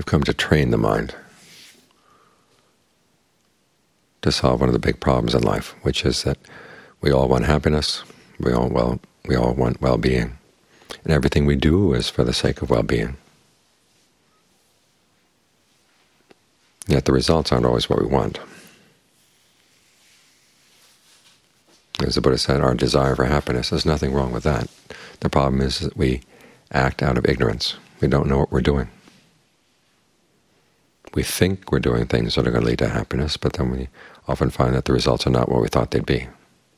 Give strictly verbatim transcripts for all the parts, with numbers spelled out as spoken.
come to train the mind to solve one of the big problems in life, which is that we all want happiness, we all well, we all want well-being, and everything we do is for the sake of well-being. Yet the results aren't always what we want. As the Buddha said, our desire for happiness, there's nothing wrong with that. The problem is that we act out of ignorance. We don't know what we're doing. We think we're doing things that are going to lead to happiness, but then we often find that the results are not what we thought they'd be.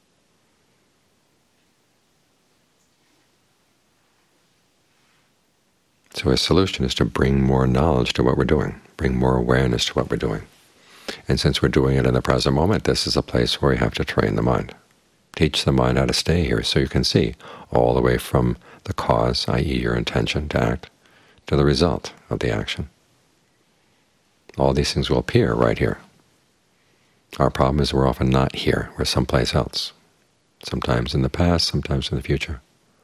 So a solution is to bring more knowledge to what we're doing, bring more awareness to what we're doing. And since we're doing it in the present moment, this is a place where we have to train the mind. Teach the mind how to stay here so you can see all the way from the cause, that is your intention to act, to the result of the action. All these things will appear right here. Our problem is we're often not here. We're someplace else, sometimes in the past, sometimes in the future.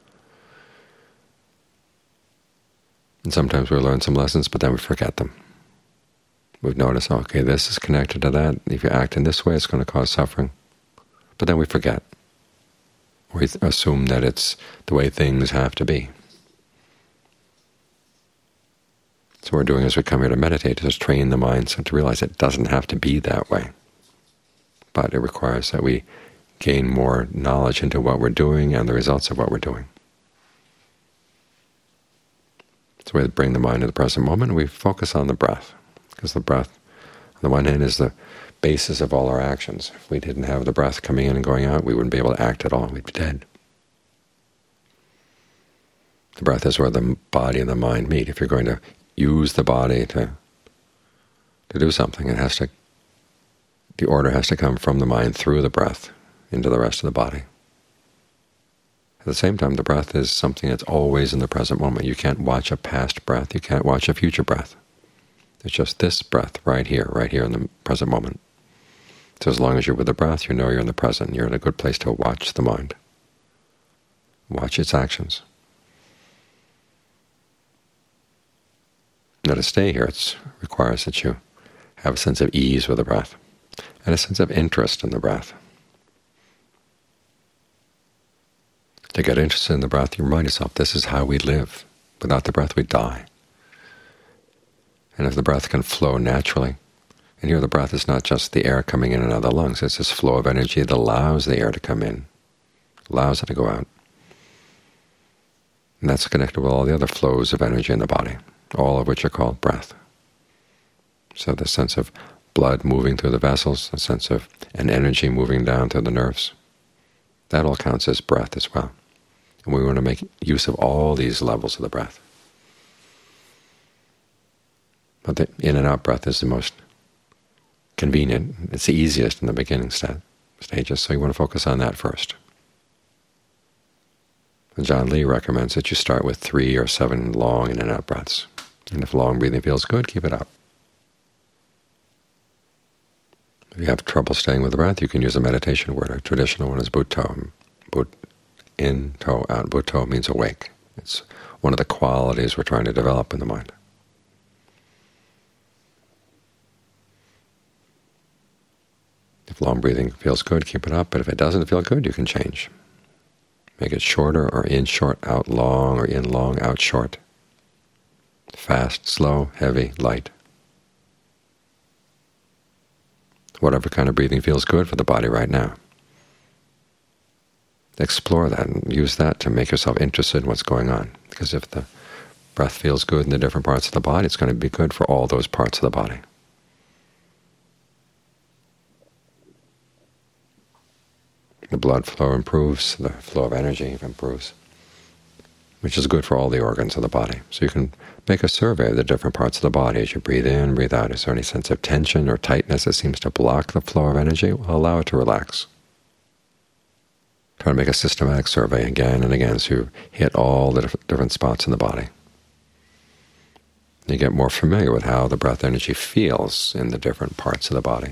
And sometimes we learn some lessons, but then we forget them. We've noticed, okay, this is connected to that. If you act in this way, it's going to cause suffering. But then we forget. We assume that it's the way things have to be. So what we're doing as we come here to meditate is train the mind so to realize it doesn't have to be that way. But it requires that we gain more knowledge into what we're doing and the results of what we're doing. So we bring the mind to the present moment, and we focus on the breath, because the breath, on the one hand, is the basis of all our actions. If we didn't have the breath coming in and going out, we wouldn't be able to act at all. We'd be dead. The breath is where the body and the mind meet. If you're going to use the body to to do something, it has to. The order has to come from the mind through the breath into the rest of the body. At the same time, the breath is something that's always in the present moment. You can't watch a past breath. You can't watch a future breath. It's just this breath right here, right here in the present moment. So as long as you're with the breath, you know you're in the present. You're in a good place to watch the mind, watch its actions. Now to stay here, it requires that you have a sense of ease with the breath and a sense of interest in the breath. To get interested in the breath, you remind yourself, this is how we live. Without the breath, we die. And if the breath can flow naturally, and here the breath is not just the air coming in and out of the lungs, it's this flow of energy that allows the air to come in, allows it to go out. And that's connected with all the other flows of energy in the body, all of which are called breath. So the sense of blood moving through the vessels, the sense of an energy moving down through the nerves, that all counts as breath as well. And we want to make use of all these levels of the breath. But the in and out breath is the most convenient. It's the easiest in the beginning st stages, so you want to focus on that first. And John Lee recommends that you start with three or seven long in and out breaths. And if long breathing feels good, keep it up. If you have trouble staying with the breath, you can use a meditation word. A traditional one is Butto. But in, toe, out. Butto means awake. It's one of the qualities we're trying to develop in the mind. If long breathing feels good, keep it up. But if it doesn't feel good, you can change. Make it shorter, or in short, out long, or in long, out short. Fast, slow, heavy, light. Whatever kind of breathing feels good for the body right now. Explore that and use that to make yourself interested in what's going on. Because if the breath feels good in the different parts of the body, it's going to be good for all those parts of the body. The blood flow improves, the flow of energy improves, which is good for all the organs of the body. So you can make a survey of the different parts of the body as you breathe in, breathe out. Is there any sense of tension or tightness that seems to block the flow of energy? Well, allow it to relax. Try to make a systematic survey again and again so you hit all the different spots in the body. You get more familiar with how the breath energy feels in the different parts of the body.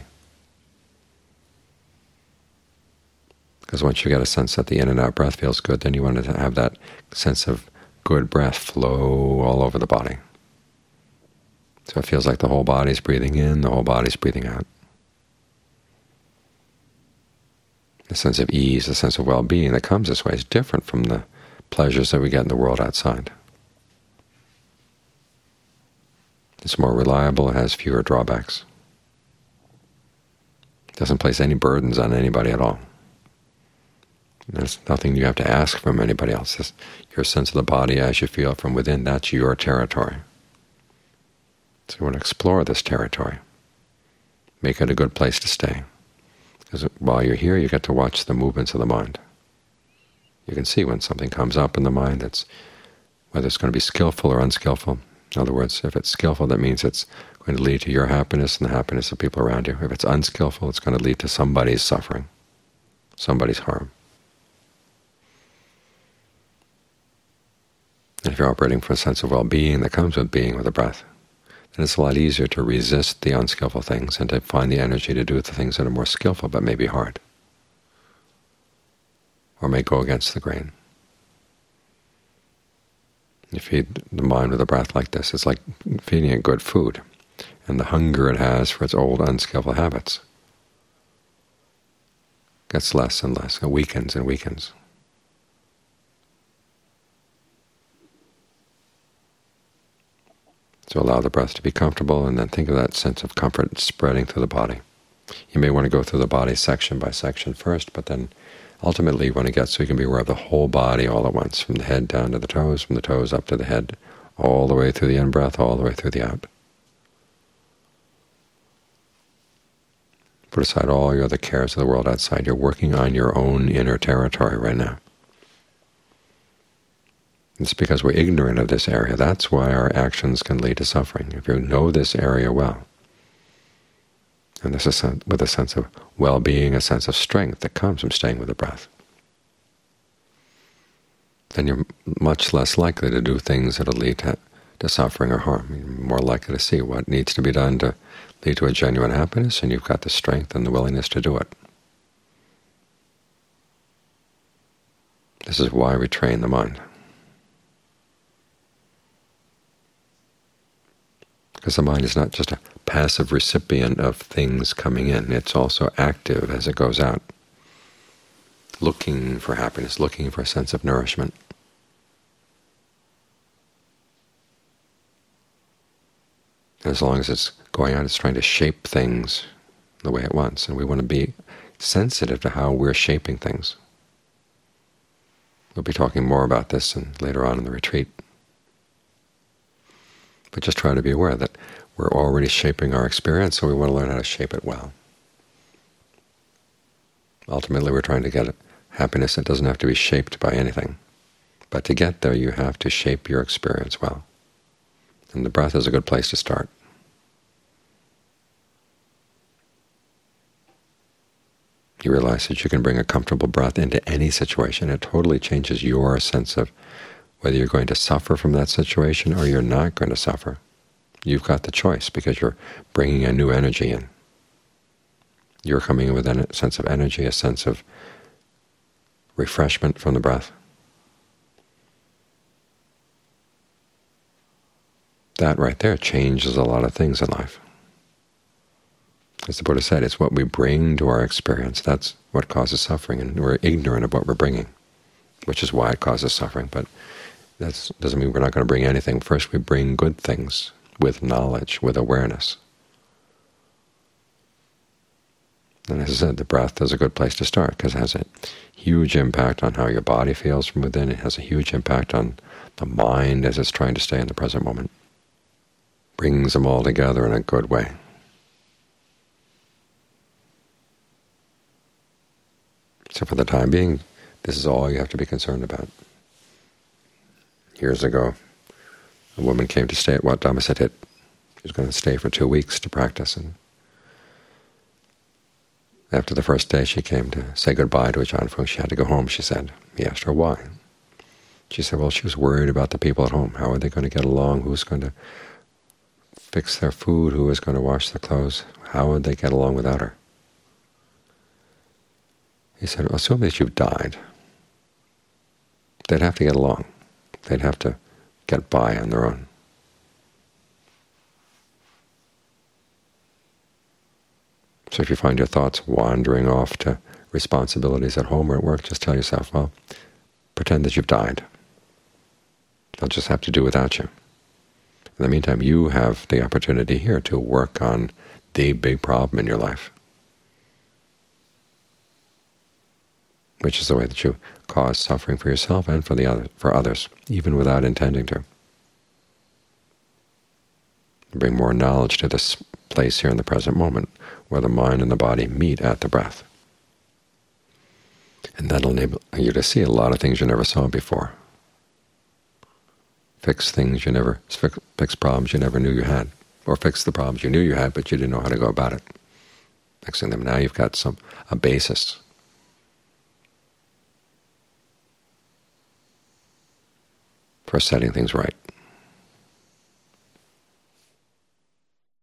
Because once you get a sense that the in and out breath feels good, then you want to have that sense of good breath flow all over the body. So it feels like the whole body's breathing in, the whole body's breathing out. The sense of ease, the sense of well-being that comes this way is different from the pleasures that we get in the world outside. It's more reliable, it has fewer drawbacks. It doesn't place any burdens on anybody at all. There's nothing you have to ask from anybody else. It's your sense of the body as you feel it from within, that's your territory. So we want to explore this territory. Make it a good place to stay. Because while you're here, you get to watch the movements of the mind. You can see when something comes up in the mind, that's whether it's going to be skillful or unskillful. In other words, if it's skillful, that means it's going to lead to your happiness and the happiness of people around you. If it's unskillful, it's going to lead to somebody's suffering, somebody's harm. And if you're operating from a sense of well-being that comes with being with the breath, then it's a lot easier to resist the unskillful things and to find the energy to do the things that are more skillful but may be hard, or may go against the grain. You feed the mind with a breath like this, it's like feeding it good food, and the hunger it has for its old unskillful habits gets less and less. It weakens and weakens. So allow the breath to be comfortable, and then think of that sense of comfort spreading through the body. You may want to go through the body section by section first, but then ultimately you want to get so you can be aware of the whole body all at once, from the head down to the toes, from the toes up to the head, all the way through the in-breath, all the way through the out. Put aside all your other cares of the world outside. You're working on your own inner territory right now. It's because we're ignorant of this area. That's why our actions can lead to suffering. If you know this area well, and this is with a sense of well-being, a sense of strength that comes from staying with the breath, then you're much less likely to do things that will lead to, to suffering or harm. You're more likely to see what needs to be done to lead to a genuine happiness, and you've got the strength and the willingness to do it. This is why we train the mind. Because the mind is not just a passive recipient of things coming in, it's also active as it goes out, looking for happiness, looking for a sense of nourishment. And as long as it's going out, it's trying to shape things the way it wants, and we want to be sensitive to how we're shaping things. We'll be talking more about this and later on in the retreat. But just try to be aware that we're already shaping our experience, so we want to learn how to shape it well. Ultimately, we're trying to get happiness that doesn't have to be shaped by anything. But to get there, you have to shape your experience well. And the breath is a good place to start. You realize that you can bring a comfortable breath into any situation. It totally changes your sense of whether you're going to suffer from that situation or you're not going to suffer. You've got the choice because you're bringing a new energy in. You're coming in with a sense of energy, a sense of refreshment from the breath. That right there changes a lot of things in life. As the Buddha said, it's what we bring to our experience. That's what causes suffering, and we're ignorant of what we're bringing, which is why it causes suffering. But that doesn't mean we're not going to bring anything. First, we bring good things with knowledge, with awareness. And as I said, the breath is a good place to start because it has a huge impact on how your body feels from within. It has a huge impact on the mind as it's trying to stay in the present moment. Brings them all together in a good way. So for the time being, this is all you have to be concerned about. Years ago, a woman came to stay at Wat Dhammasatit. She was going to stay for two weeks to practice, and after the first day she came to say goodbye to Ajahn Fuang. She had to go home, she said. He asked her why. She said, well, she was worried about the people at home. How are they going to get along? Who's going to fix their food? Who is going to wash their clothes? How would they get along without her? He said, well, assume that you've died. They'd have to get along. They'd have to get by on their own. So if you find your thoughts wandering off to responsibilities at home or at work, just tell yourself, well, pretend that you've died. They'll just have to do without you. In the meantime, you have the opportunity here to work on the big problem in your life, which is the way that you cause suffering for yourself and for the other, for others, even without intending to. Bring more knowledge to this place here in the present moment, where the mind and the body meet at the breath. And that'll enable you to see a lot of things you never saw before. Fix things you never, fix problems you never knew you had, or fix the problems you knew you had, but you didn't know how to go about it. Fixing them. Now you've got some a basis for setting things right.